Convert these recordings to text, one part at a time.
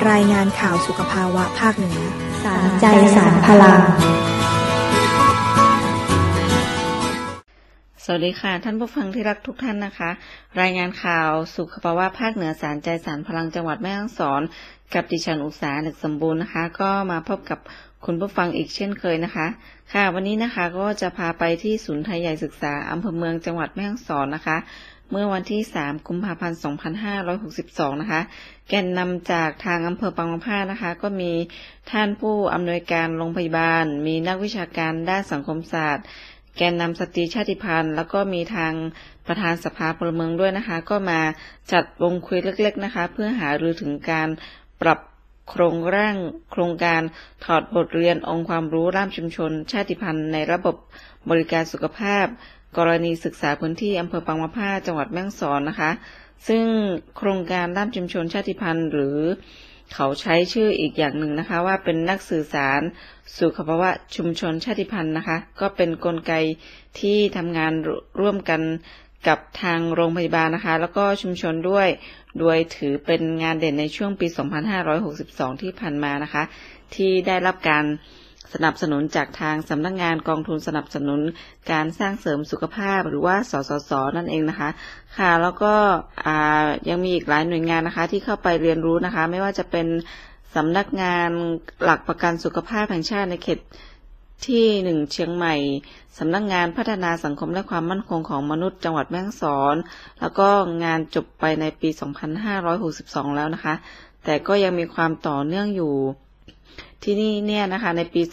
รายงานข่าวสุขภาวะภาคเหนือสารใจสารพลังสวัสดีค่ะท่านผู้ฟังที่รักทุกท่านนะคะรายงานข่าวสุขภาวะภาคเหนือสารใจสารพลังจังหวัดแม่ฮ่องสอนกับดิฉันอุษาหนึกสมบูรณ์นะคะก็มาพบกับคุณผู้ฟังอีกเช่นเคยนะคะค่ะวันนี้นะคะก็จะพาไปที่ศูนย์ไทยใหญ่ศึกษาอำเภอเมืองจังหวัดแม่ฮ่องสอนนะคะเมื่อวันที่3กุมภาพันธ์2562นะคะแกนนำจากทางอำเภอปางมะผ้านะคะก็มีท่านผู้อำนวยการโรงพยาบาลมีนักวิชาการด้านสังคมศาสตร์แกนนำสตรีชาติพันธุ์แล้วก็มีทางประธานสภาพลเมืองด้วยนะคะก็มาจัดวงคุยเล็กๆนะคะเพื่อหารือถึงการปรับโครงการถอดบทเรียนองค์ความรู้ด้านชุมชนชาติพันธุ์ในระบบบริการสุขภาพกรณีศึกษาพื้นที่อำเภอปางมะผ้าจังหวัดแม่ฮ่องสอนนะคะซึ่งโครงการด้านชุมชนชาติพันธุ์หรือเขาใช้ชื่ออีกอย่างหนึ่งนะคะว่าเป็นนักสื่อสารสุขภาวะชุมชนชาติพันธุ์นะคะก็เป็นกลไกที่ทำงานร่วมกันกับทางโรงพยาบาลนะคะแล้วก็ชุมชนด้วยโดยถือเป็นงานเด่นในช่วงปี2562ที่ผ่านมานะคะที่ได้รับการสนับสนุนจากทางสำนักงานกองทุนสนับสนุนการสร้างเสริมสุขภาพหรือว่าสสส.นั่นเองนะคะค่ะแล้วก็ยังมีอีกหลายหน่วยงานนะคะที่เข้าไปเรียนรู้นะคะไม่ว่าจะเป็นสำนักงานหลักประกันสุขภาพแห่งชาติในเขตที่1เชียงใหม่สำนักงานพัฒนาสังคมและความมั่นคงของมนุษย์จังหวัดแม่ฮ่องสอนแล้วก็งานจบไปในปี2562แล้วนะคะแต่ก็ยังมีความต่อเนื่องอยู่ที่นี่เนี่ยนะคะในปี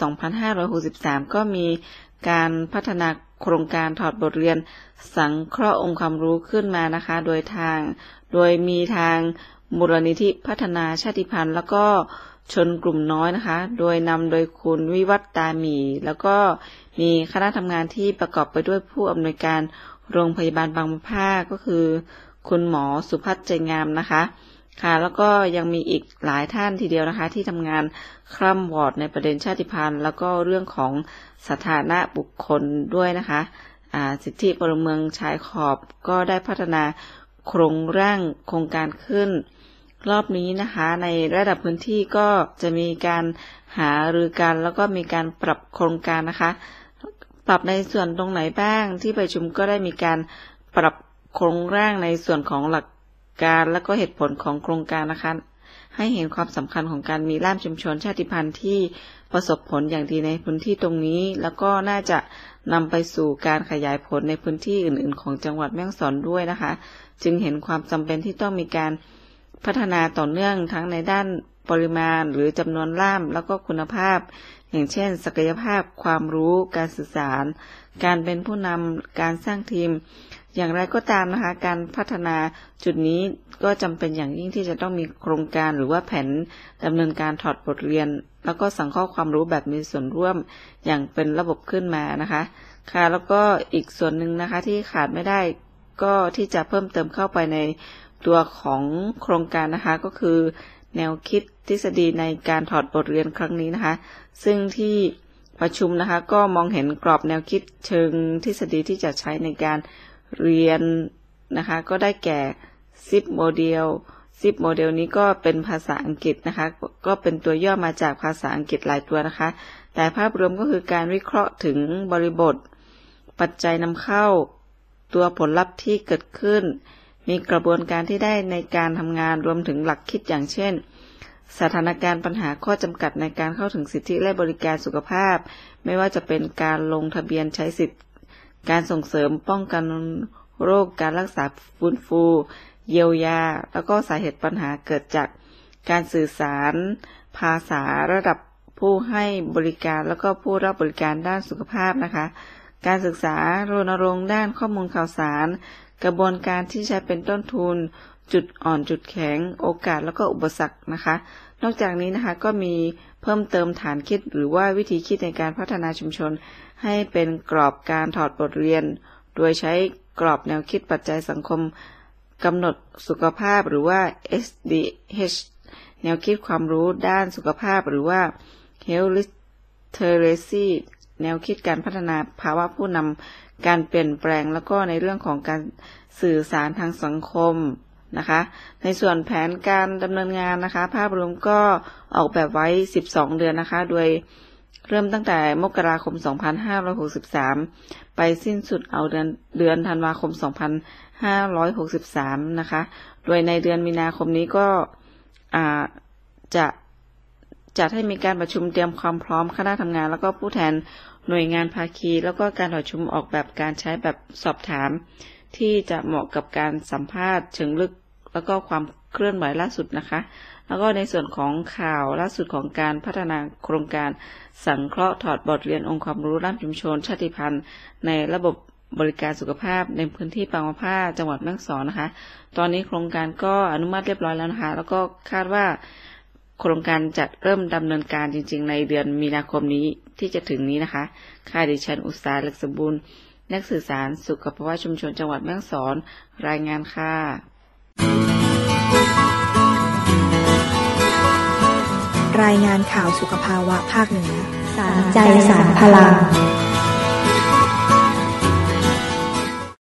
2563ก็มีการพัฒนาโครงการถอดบทเรียนสังเคราะห์องค์ความรู้ขึ้นมานะคะโดยมีทางมูลนิธิพัฒนาชาติพันธุ์แล้วก็ชนกลุ่มน้อยนะคะโดยนำโดยคุณวิวัฒน์ตาหมีแล้วก็มีคณะทำงานที่ประกอบไปด้วยผู้อำนวยการโรงพยาบาลบางมะผ้าก็คือคุณหมอสุพัฒน์ใจงามนะคะค่ะแล้วก็ยังมีอีกหลายท่านทีเดียวนะคะที่ทำงานคร่ำวอร์ดในประเด็นชาติพันธุ์แล้วก็เรื่องของสถานะบุคคลด้วยนะคะสิทธิพลเมืองชายขอบก็ได้พัฒนาโครงร่างโครงการขึ้นรอบนี้นะคะในระดับพื้นที่ก็จะมีการหารือกันแล้วก็มีการปรับโครงการนะคะปรับในส่วนตรงไหนบ้างที่ประชุมก็ได้มีการปรับโครงร่างในส่วนของหลักการและก็เหตุผลของโครงการนะคะให้เห็นความสำคัญของการมีร่ามชุมชนชาติพันธุ์ที่ประสบผลอย่างดีในพื้นที่ตรงนี้แล้วก็น่าจะนำไปสู่การขยายผลในพื้นที่อื่นๆของจังหวัดแม่ฮ่องสอนด้วยนะคะจึงเห็นความจำเป็นที่ต้องมีการพัฒนาต่อเนื่องทั้งในด้านปริมาณหรือจำนวนล่ามแล้วก็คุณภาพอย่างเช่นศักยภาพความรู้การสื่อสารการเป็นผู้นำการสร้างทีมอย่างไรก็ตามนะคะการพัฒนาจุดนี้ก็จำเป็นอย่างยิ่งที่จะต้องมีโครงการหรือว่าแผนดำเนินการถอดบทเรียนแล้วก็สังเคราะห์ความรู้แบบมีส่วนร่วมอย่างเป็นระบบขึ้นมานะคะค่ะแล้วก็อีกส่วนหนึ่งนะคะที่ขาดไม่ได้ก็ที่จะเพิ่มเติมเข้าไปในตัวของโครงการนะคะก็คือแนวคิดทฤษฎีในการถอดบทเรียนครั้งนี้นะคะซึ่งที่ประชุมนะคะก็มองเห็นกรอบแนวคิดเชิงทฤษฎีที่จะใช้ในการเรียนนะคะก็ได้แก่ 10 โมเดล 10 โมเดลนี้ก็เป็นภาษาอังกฤษนะคะก็เป็นตัวย่อมาจากภาษาอังกฤษหลายตัวนะคะแต่ภาพรวมก็คือการวิเคราะห์ถึงบริบทปัจจัยนำเข้าตัวผลลัพธ์ที่เกิดขึ้นมีกระบวนการที่ได้ในการทำงานรวมถึงหลักคิดอย่างเช่นสถานการณ์ปัญหาข้อจำกัดในการเข้าถึงสิทธิและบริการสุขภาพไม่ว่าจะเป็นการลงทะเบียนใช้สิทธิการส่งเสริมป้องกันโรคการรักษาฟื้นฟูเยียวยาแล้วก็สาเหตุปัญหาเกิดจากการสื่อสารภาษาระดับผู้ให้บริการแล้วก็ผู้รับบริการด้านสุขภาพนะคะการศึกษารณรงค์ด้านข้อมูลข่าวสารกระบวนการที่ใช้เป็นต้นทุนจุดอ่อนจุดแข็งโอกาสแล้วก็อุปสรรคนะคะนอกจากนี้นะคะก็มีเพิ่มเติมฐานคิดหรือว่าวิธีคิดในการพัฒนาชุมชนให้เป็นกรอบการถอดบทเรียนโดยใช้กรอบแนวคิดปัจจัยสังคมกำหนดสุขภาพหรือว่า SDH แนวคิดความรู้ด้านสุขภาพหรือว่า Health Literacy แนวคิดการพัฒนาภาวะผู้นำการเปลี่ยนแปลงแล้วก็ในเรื่องของการสื่อสารทางสังคมนะคะในส่วนแผนการดำเนินงานนะคะภาพรวมก็ออกแบบไว้12เดือนนะคะโดยเริ่มตั้งแต่มกราคม2563ไปสิ้นสุดเอาเดือนธันวาคม2563นะคะโดยในเดือนมีนาคมนี้ก็จะจัดให้มีการประชุมเตรียมความพร้อมคณะทำงานแล้วก็ผู้แทนหน่วยงานภาคีแล้วก็การประชุมออกแบบการใช้แบบสอบถามที่จะเหมาะกับการสัมภาษณ์เชิงลึกแล้วก็ความเคลื่อนไหวล่าสุดนะคะแล้วก็ในส่วนของข่าวล่าสุดของการพัฒนาโครงการสังเคราะห์ถอดบทเรียนองค์ความรู้ด้านชุมชนชาติพันธุ์ในระบบบริการสุขภาพในพื้นที่ปางมะผ้าจังหวัดแม่ฮ่องสอนนะคะตอนนี้โครงการก็อนุมัติเรียบร้อยแล้วนะคะแล้วก็คาดว่าโครงการจะเริ่มดำเนินการจริงๆในเดือนมีนาคมนี้ที่จะถึงนี้นะคะค่ะดิฉันอุษาเล็กสมบูรณ์นักสื่อสารสุขภาวะชุมชนจังหวัดแม่ฮ่องสอนรายงานค่ะรายงานข่าวสุขภาวะภาคเหนือสารใจสารพลัง